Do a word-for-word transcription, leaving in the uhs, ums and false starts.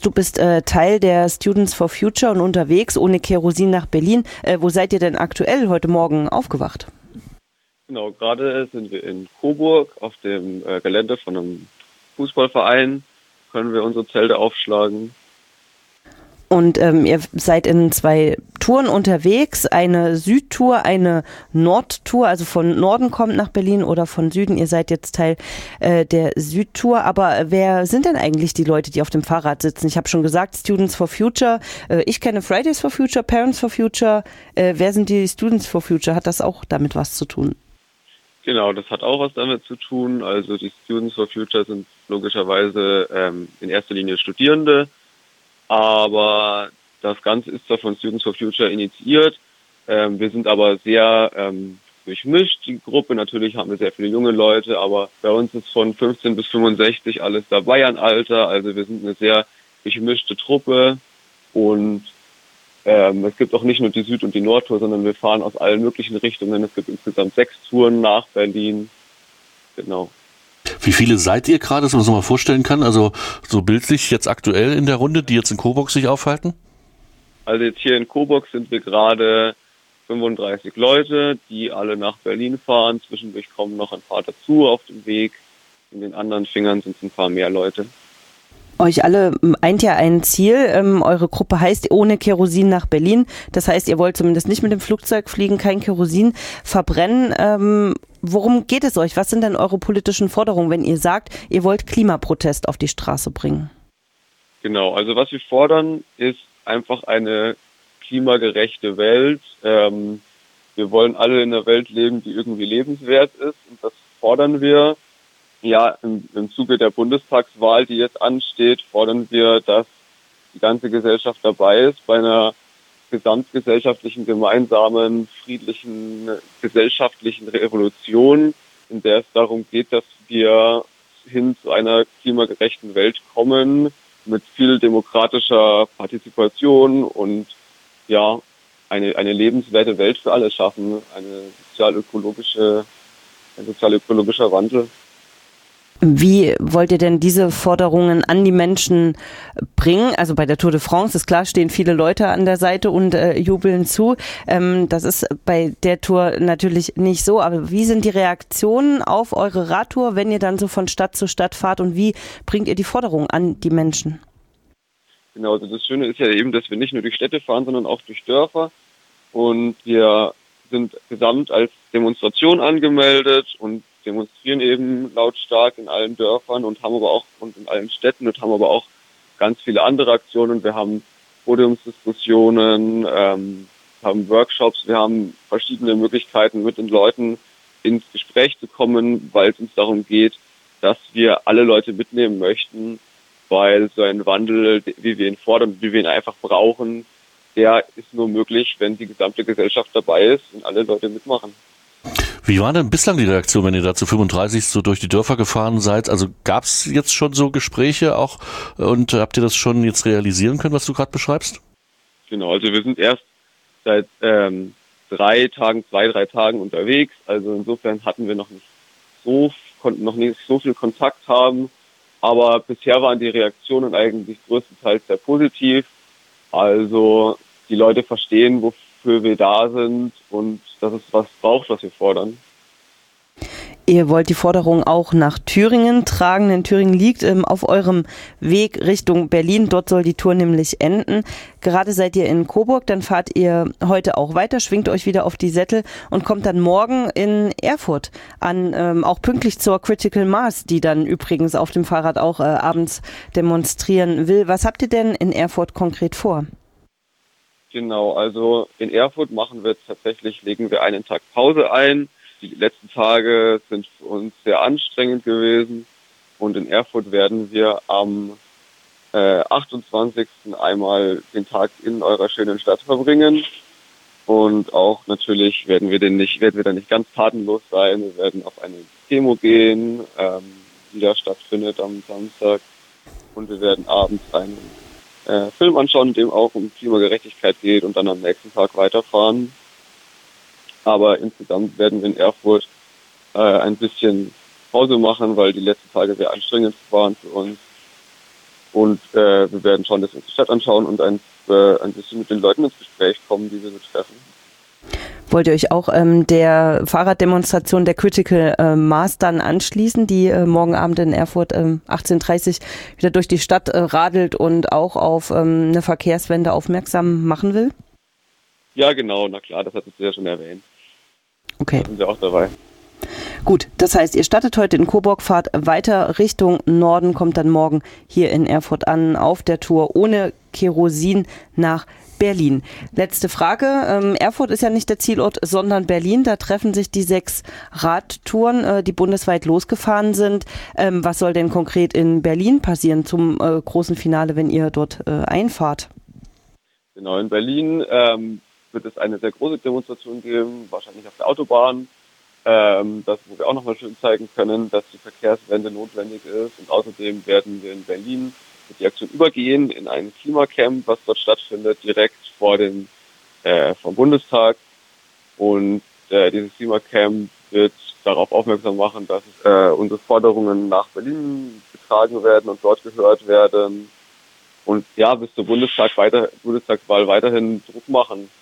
Du bist äh, Teil der Students for Future und unterwegs ohne Kerosin nach Berlin. Äh, wo seid ihr denn aktuell heute Morgen aufgewacht? Genau, gerade sind wir in Coburg auf dem äh, Gelände von einem Fußballverein. Können wir unsere Zelte aufschlagen. Und ähm, ihr seid in zwei Touren unterwegs, eine Südtour, eine Nordtour, also von Norden kommt nach Berlin oder von Süden. Ihr seid jetzt Teil äh, der Südtour, aber wer sind denn eigentlich die Leute, die auf dem Fahrrad sitzen? Ich habe schon gesagt, Students for Future, äh, ich kenne Fridays for Future, Parents for Future. Äh, wer sind die Students for Future? Hat das auch damit was zu tun? Genau, das hat auch was damit zu tun. Also die Students for Future sind logischerweise ähm, in erster Linie Studierende. Aber das Ganze ist zwar von Students for Future initiiert, ähm, wir sind aber sehr ähm, durchmischt, die Gruppe. Natürlich haben wir sehr viele junge Leute, aber bei uns ist von fünfzehn bis fünfundsechzig alles dabei an Alter. Also wir sind eine sehr durchmischte Truppe und ähm, es gibt auch nicht nur die Süd- und die Nordtour, sondern wir fahren aus allen möglichen Richtungen. Es gibt insgesamt sechs Touren nach Berlin. Genau. Wie viele seid ihr gerade, dass man sich mal vorstellen kann? Also so bildlich jetzt aktuell in der Runde, die jetzt in Coburg sich aufhalten? Also jetzt hier in Coburg sind wir gerade fünfunddreißig Leute, die alle nach Berlin fahren. Zwischendurch kommen noch ein paar dazu auf dem Weg. In den anderen Fingern sind es ein paar mehr Leute. Euch alle eint ja ein Ziel. Ähm, eure Gruppe heißt ohne Kerosin nach Berlin. Das heißt, ihr wollt zumindest nicht mit dem Flugzeug fliegen, kein Kerosin verbrennen. Ähm, worum geht es euch? Was sind denn eure politischen Forderungen, wenn ihr sagt, ihr wollt Klimaprotest auf die Straße bringen? Genau, also was wir fordern, ist einfach eine klimagerechte Welt. Ähm, wir wollen alle in einer Welt leben, die irgendwie lebenswert ist. Und das fordern wir. Ja, im, im Zuge der Bundestagswahl, die jetzt ansteht, fordern wir, dass die ganze Gesellschaft dabei ist bei einer gesamtgesellschaftlichen, gemeinsamen, friedlichen, gesellschaftlichen Revolution, in der es darum geht, dass wir hin zu einer klimagerechten Welt kommen, mit viel demokratischer Partizipation und ja, eine, eine lebenswerte Welt für alle schaffen, eine sozial-ökologische, ein sozial-ökologischer Wandel. Wie wollt ihr denn diese Forderungen an die Menschen bringen? Also bei der Tour de France ist klar, stehen viele Leute an der Seite und äh, jubeln zu. Ähm, das ist bei der Tour natürlich nicht so. Aber wie sind die Reaktionen auf eure Radtour, wenn ihr dann so von Stadt zu Stadt fahrt? Und wie bringt ihr die Forderungen an die Menschen? Genau, also das Schöne ist ja eben, dass wir nicht nur durch Städte fahren, sondern auch durch Dörfer. Und wir sind gesamt als Demonstration angemeldet und demonstrieren eben lautstark in allen Dörfern und haben aber auch und in allen Städten und haben aber auch ganz viele andere Aktionen. Wir haben Podiumsdiskussionen, ähm, haben Workshops, wir haben verschiedene Möglichkeiten, mit den Leuten ins Gespräch zu kommen, weil es uns darum geht, dass wir alle Leute mitnehmen möchten, weil so ein Wandel, wie wir ihn fordern, wie wir ihn einfach brauchen, der ist nur möglich, wenn die gesamte Gesellschaft dabei ist und alle Leute mitmachen. Wie war denn bislang die Reaktion, wenn ihr da zu fünfunddreißig so durch die Dörfer gefahren seid? Also gab es jetzt schon so Gespräche auch und habt ihr das schon jetzt realisieren können, was du gerade beschreibst? Genau, also wir sind erst seit ähm, drei Tagen, zwei, drei Tagen unterwegs. Also insofern hatten wir noch nicht so, konnten noch nicht so viel Kontakt haben. Aber bisher waren die Reaktionen eigentlich größtenteils sehr positiv. Also die Leute verstehen, wofür wir da sind und dass es was braucht, was wir fordern. Ihr wollt die Forderung auch nach Thüringen tragen, denn Thüringen liegt ähm, auf eurem Weg Richtung Berlin. Dort soll die Tour nämlich enden. Gerade seid ihr in Coburg, dann fahrt ihr heute auch weiter, schwingt euch wieder auf die Sättel und kommt dann morgen in Erfurt an, ähm, auch pünktlich zur Critical Mass, die dann übrigens auf dem Fahrrad auch äh, abends demonstrieren will. Was habt ihr denn in Erfurt konkret vor? Genau, also in Erfurt machen wir tatsächlich, legen wir einen Tag Pause ein. Die letzten Tage sind für uns sehr anstrengend gewesen und in Erfurt werden wir am äh, achtundzwanzigsten einmal den Tag in eurer schönen Stadt verbringen und auch natürlich werden wir den nicht, werden wir dann nicht ganz tatenlos sein. Wir werden auf eine Demo gehen, ähm, die da stattfindet am Samstag und wir werden abends einen äh, Film anschauen, in dem auch um Klimagerechtigkeit geht und dann am nächsten Tag weiterfahren. Aber insgesamt werden wir in Erfurt äh, ein bisschen Pause machen, weil die letzten Tage sehr anstrengend waren für uns. Und äh, wir werden schauen, dass wir uns die Stadt anschauen und ein, äh, ein bisschen mit den Leuten ins Gespräch kommen, die wir so treffen. Wollt ihr euch auch ähm, der Fahrraddemonstration der Critical äh, Mass dann anschließen, die äh, morgen Abend in Erfurt ähm, achtzehn Uhr dreißig wieder durch die Stadt äh, radelt und auch auf ähm, eine Verkehrswende aufmerksam machen will? Ja, genau, na klar, das hattest du ja schon erwähnt. Okay. Da sind wir auch dabei. Gut, das heißt, ihr startet heute in Coburg, fahrt weiter Richtung Norden, kommt dann morgen hier in Erfurt an, auf der Tour ohne Kerosin nach Berlin. Letzte Frage. Ähm, Erfurt ist ja nicht der Zielort, sondern Berlin. Da treffen sich die sechs Radtouren, äh, die bundesweit losgefahren sind. Ähm, was soll denn konkret in Berlin passieren zum äh, großen Finale, wenn ihr dort äh, einfahrt? Genau, in Berlin ähm, wird es eine sehr große Demonstration geben, wahrscheinlich auf der Autobahn. Ähm, das, wo wir auch nochmal schön zeigen können, dass die Verkehrswende notwendig ist. Und außerdem werden wir in Berlin mit die Aktion übergehen in ein Klimacamp, was dort stattfindet, direkt vor dem äh, vom Bundestag. Und äh, dieses Klimacamp wird darauf aufmerksam machen, dass äh, unsere Forderungen nach Berlin getragen werden und dort gehört werden. Und ja, bis zur Bundestag weiter, Bundestagswahl weiterhin Druck machen.